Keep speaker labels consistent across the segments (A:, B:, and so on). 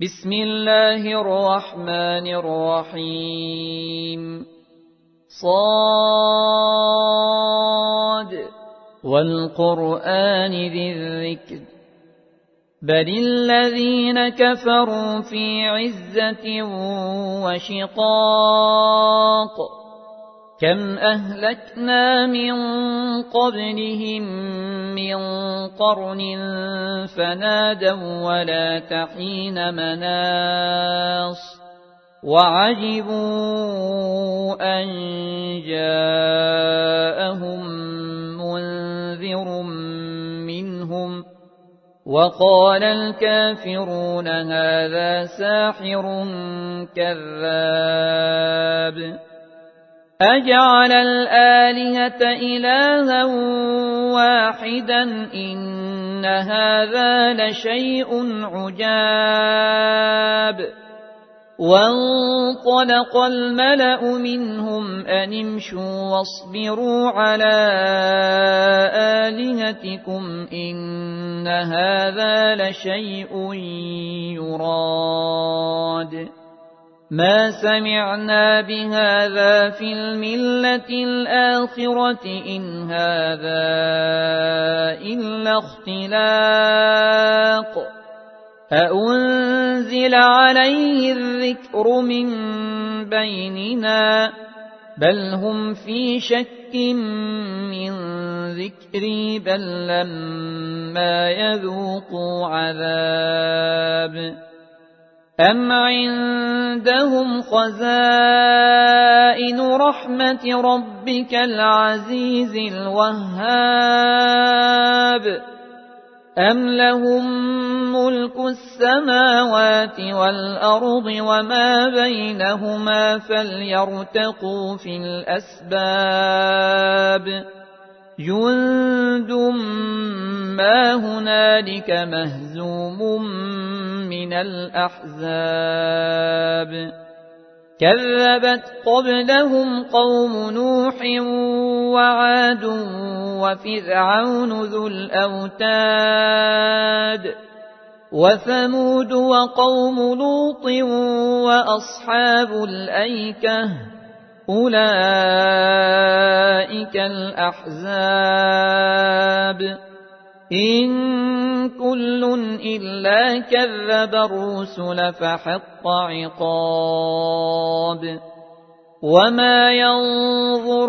A: بسم الله الرحمن الرحيم صاد والقرآن ذي الذكر بل الذين كفروا في عزة وشقاق كم أهلكنا من قبلهم من قرن فنادوا ولا تحين مناص وعجبوا أن جاءهم منذر منهم وقال الكافرون هذا ساحر كذاب أجعل الآلهة إلها واحدا إن هذا لشيء عجاب وانطلق الملأ منهم أن امشوا واصبروا على آلهتكم إن هذا لشيء يراد ما سمعنا بهذا في الملة الآخرة إن هذا إلا اختلاق أأنزل عليه الذكر من بيننا بل هم في شك من ذكري بل لما يذوقوا عذاب أم عندهم خزائن رحمة ربك العزيز الوهاب أم لهم ملك السماوات والأرض وما بينهما فليرتقوا في الأسباب جند ما هنالك مهزوم من الأحزاب كذبت قبلهم قوم نوح وعاد وفرعون ذو الأوتاد وثمود وقوم لوط وأصحاب الأيكة أولئك الأحزاب إن كل إلا كذب الرسل فحق عقاب وما ينظر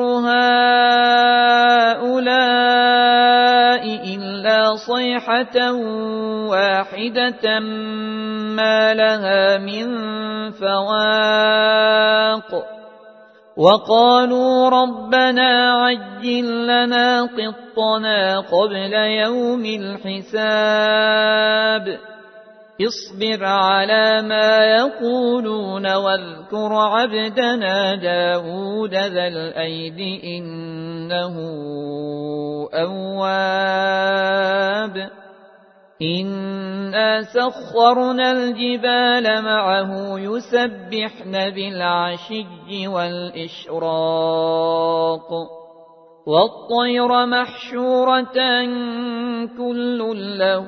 A: هؤلاء إلا صيحة واحدة ما لها من فواق وقالوا ربنا عجل لنا قطنا قبل يوم الحساب اصبر على ما يقولون واذكر عبدنا داود ذا الأيد إنه أواب إنا سخرنا الجبال معه يسبحن بالعشي والإشراق والطير محشورة كل له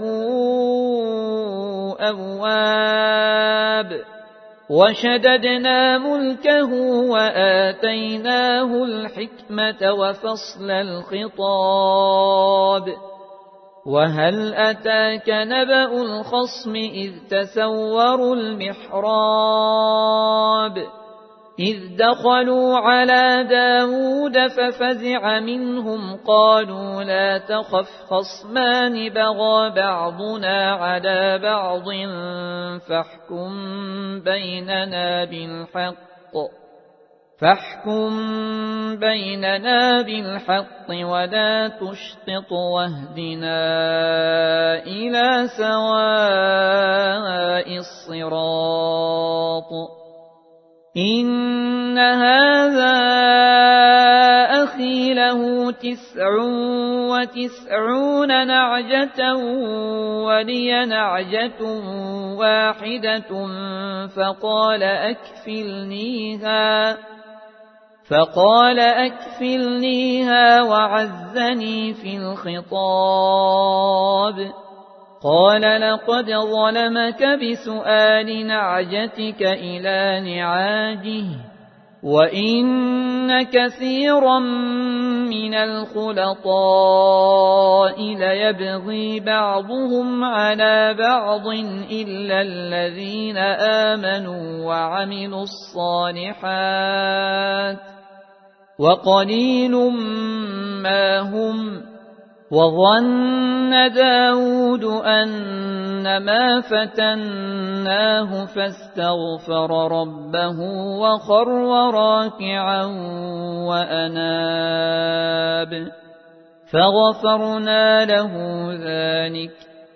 A: أواب وشددنا ملكه وآتيناه الحكمة وفصل الخطاب وهل أتاك نبأ الخصم إذ تسوروا المحراب إذ دخلوا على داود ففزع منهم قالوا لا تخف خصمان بغى بعضنا على بعض فاحكم بيننا بالحق ولا تشطط واهدنا إلى سواء الصراط إن هذا أخي له 99 نعجة ولي نعجة واحدة فقال أكفلنيها وعزني في الخطاب قال لقد ظلمك بسؤال نعجتك إلى نعاجه وإن كثيرا من الخلطاء ليبغي بعضهم على بعض إلا الذين آمنوا وعملوا الصالحات وقليل ما هم وظن داود أنما فتناه فاستغفر ربه وخر راكعا وأناب فغفرنا له ذلك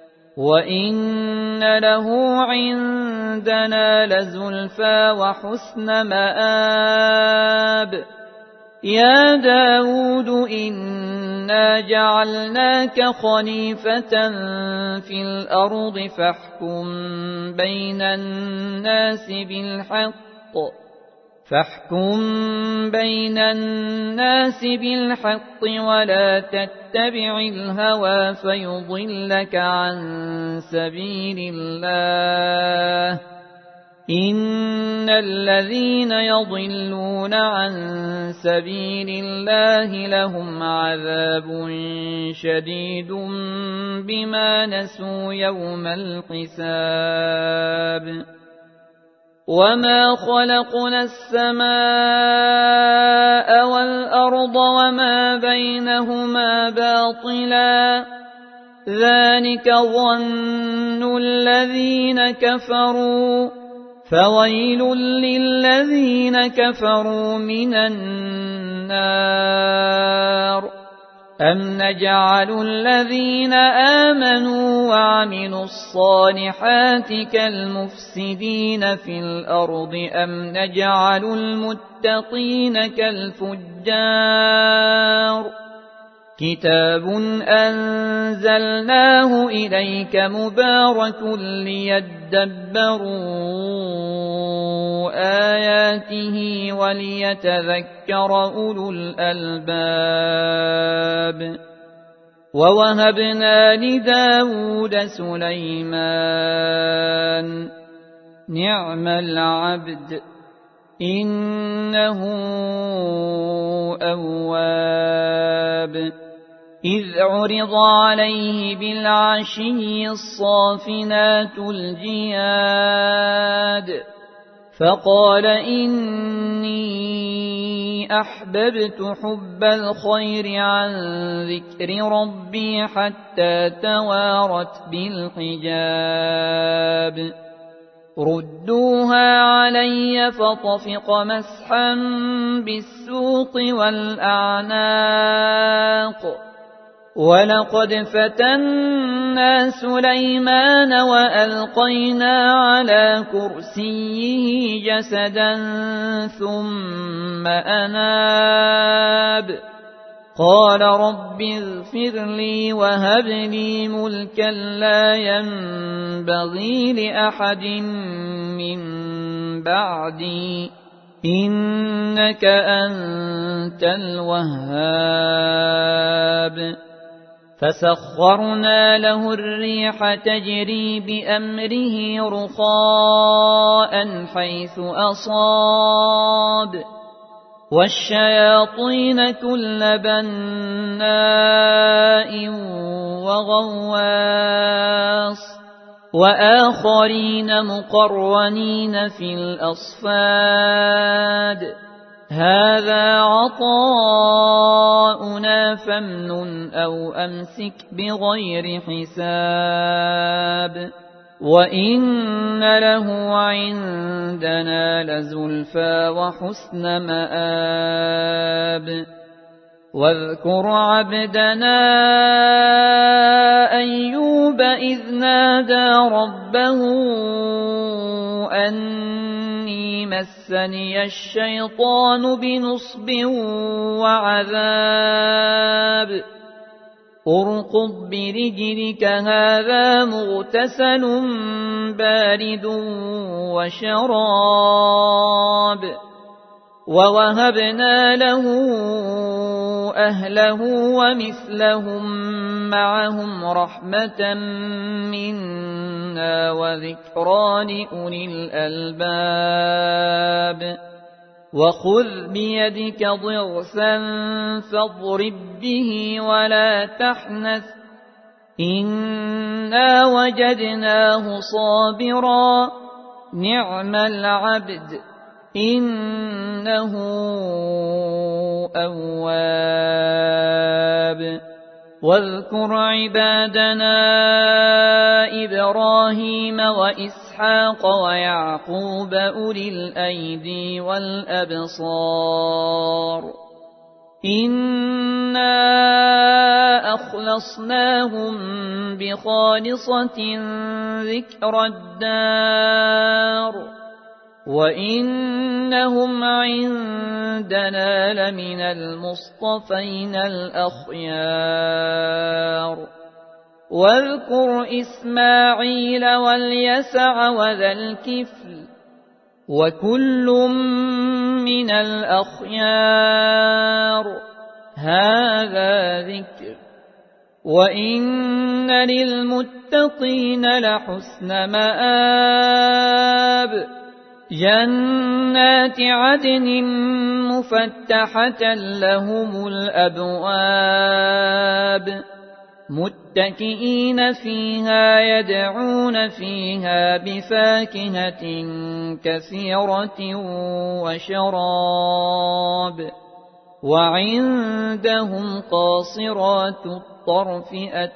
A: وإن له عندنا لزلفى وحسن مآب يا داود إنا جعلناك خليفة في الأرض فاحكم بين الناس بالحق ولا تتبع الهوى فيضلك عن سبيل الله إن الذين يضلون عن سبيل الله لهم عذاب شديد بما نسوا يوم الحساب وما خلقنا السماء والأرض وما بينهما باطلا ذلك ظن الذين كفروا فويل للذين كفروا من النار أم نجعل الذين آمنوا وعملوا الصالحات كالمفسدين في الأرض أم نجعل المتقين كالفجار كتاب أنزلناه إليك مبارك ليدبروا آياته وليتذكر أولو الألباب ووهبنا لداود سليمان نعم العبد إنه أواب إذ عرض عليه بالعشي الصافنات الجياد فقال إني أحببت حب الخير عن ذكر ربي حتى توارت بالحجاب ردوها علي فطفق مسحا بالسوق والأعناق ولقد فتنا سليمان وألقينا على كرسيه جسدا ثم أناب قال رب اغفر لي وهب لي ملكا لا ينبغي لأحد من بعدي إنك أنت الوهاب فسخرنا له الريح تجري بأمره رخاء حيث أصاب والشياطين كل بناء وغواص وآخرين مقرنين في الأصفاد هذا عطاؤنا فامنن أو أمسك بغير حساب وإن له عندنا لزلفى وحسن مآب واذكر عبدنا أيوب إذ نادى ربه أني مسني الشيطان بنصب وعذاب اركض برجلك هذا مغتسل بارد وشراب ووهبنا له أهله ومثلهم معهم رحمة منا وذكرى لأولي الألباب وخذ بيدك ضغثا فاضرب به ولا تحنث إنا وجدناه صابرا نعم العبد إنه أواب واذكر عبادنا إبراهيم وإسحاق ويعقوب أولي الأيدي والأبصار إنا أخلصناهم بخالصة ذكر الدار وإنهم عندنا لمن المصطفين الأخيار واذكر إسماعيل واليسع وذا الكفل وكل من الأخيار هذا ذكر وإن للمتقين لحسن مآب جنات عدن مفتحة لهم الأبواب متكئين فيها يدعون فيها بفاكهة كثيرة وشراب وعندهم قاصرات الطرف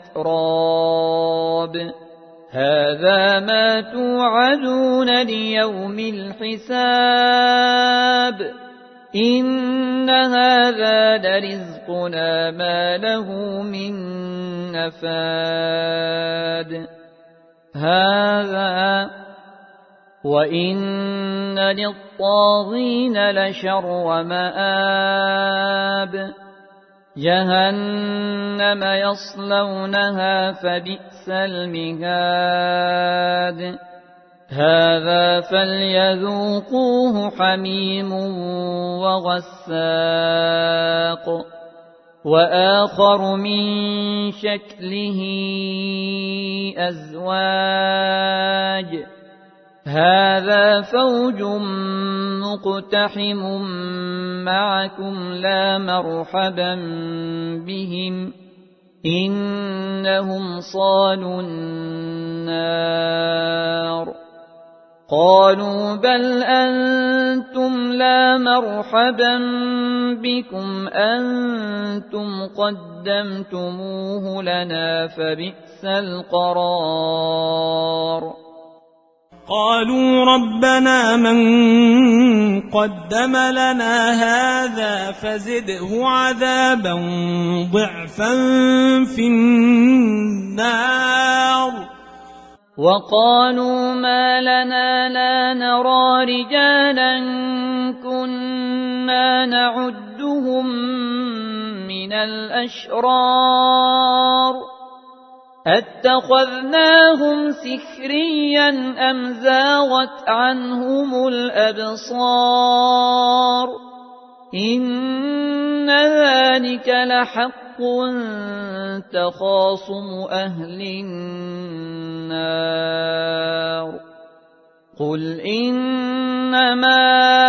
A: أتراب هذا ما توعدون ليوم الحساب إن هذا لرزقنا ما له من نفاد هذا وإن للطاغين لشر مآب جهنم يصلونها فبئس المهاد هذا فليذوقوه حميم وغساق وآخر من شكله أزواج هذا فوج مقتحم معكم لا مرحبا بهم إنهم صالوا النار قالوا بل أنتم لا مرحبا بكم أنتم قدمتموه لنا فبئس القرار
B: قالوا ربنا من قدم لنا هذا فزده عذابا ضعفا في النار
A: وقالوا ما لنا لا نرى رجالا كنا نعدهم من الأشرار أتخذناهم سخريا أم زاغت عنهم الأبصار إن ذلك لحق تخاصم أهل النار قل إنما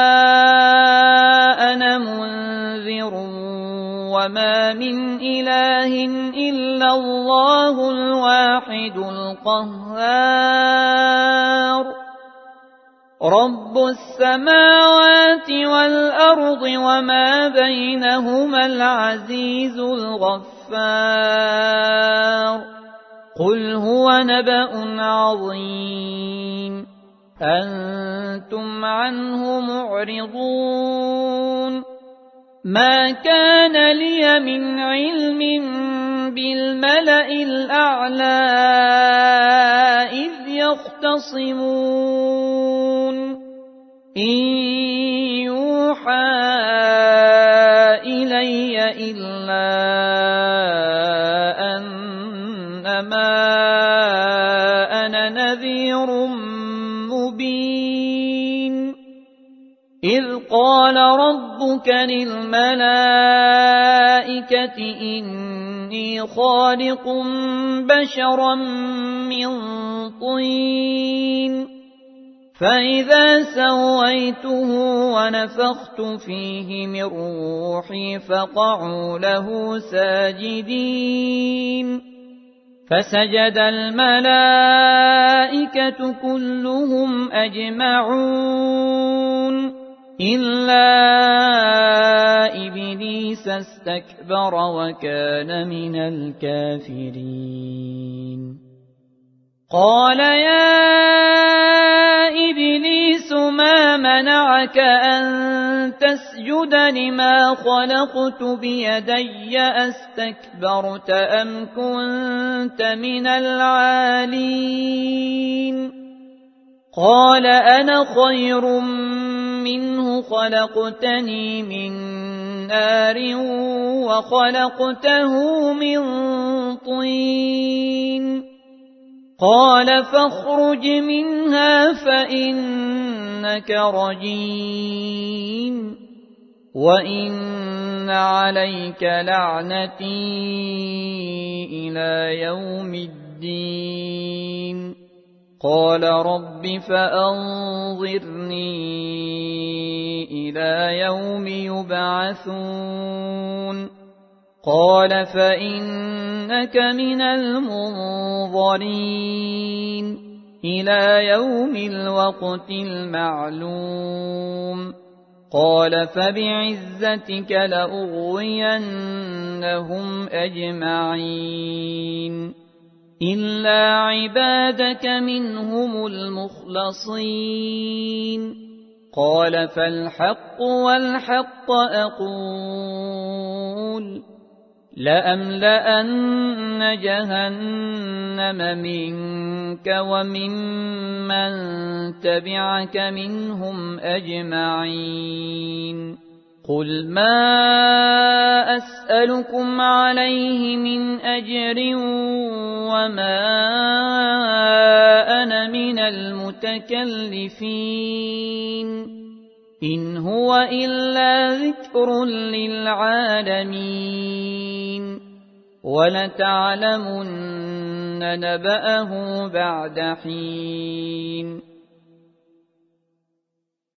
A: أنا منذر وما من إله إلا الله الواحد القهار رب السماوات والأرض وما بينهما العزيز الغفار قل هو نبأ عظيم أنتم عنه معرضون ما كان لي من علم بالملأ الأعلى إذ يختصمون إن يوحى إلي إلا أنما أنا نذير مبين إذ قال ربك للملائكة إني خالق بشرا من طين فإذا سويته ونفخت فيه من روحي فقعوا له ساجدين فسجد الملائكة كلهم أجمعون إلا إبليس استكبر وكان من الكافرين قال يا إبليس ما منعك أن تسجد لما خلقت بيدي أستكبرت أم كنت من العالين قال أنا خير منه خلقتني من نار وخلقته من طين قال فاخرج منها فإنك رجيم وإن عليك لعنتي إلى يوم الدين قال رب فأنظرني إلى يوم يبعثون قال فإنك من المنظرين إلى يوم الوقت المعلوم قال فبعزتك لأغوينهم أجمعين إلا عبادك منهم المخلصين قال فالحق والحق أقول لأملأن جهنم منك وممن تبعك منهم أجمعين قل ما أسألكم عليه من أجر وما أنا من المتكلفين إن هو إلا ذكر للعالمين ولتعلمن نبأه بعد حين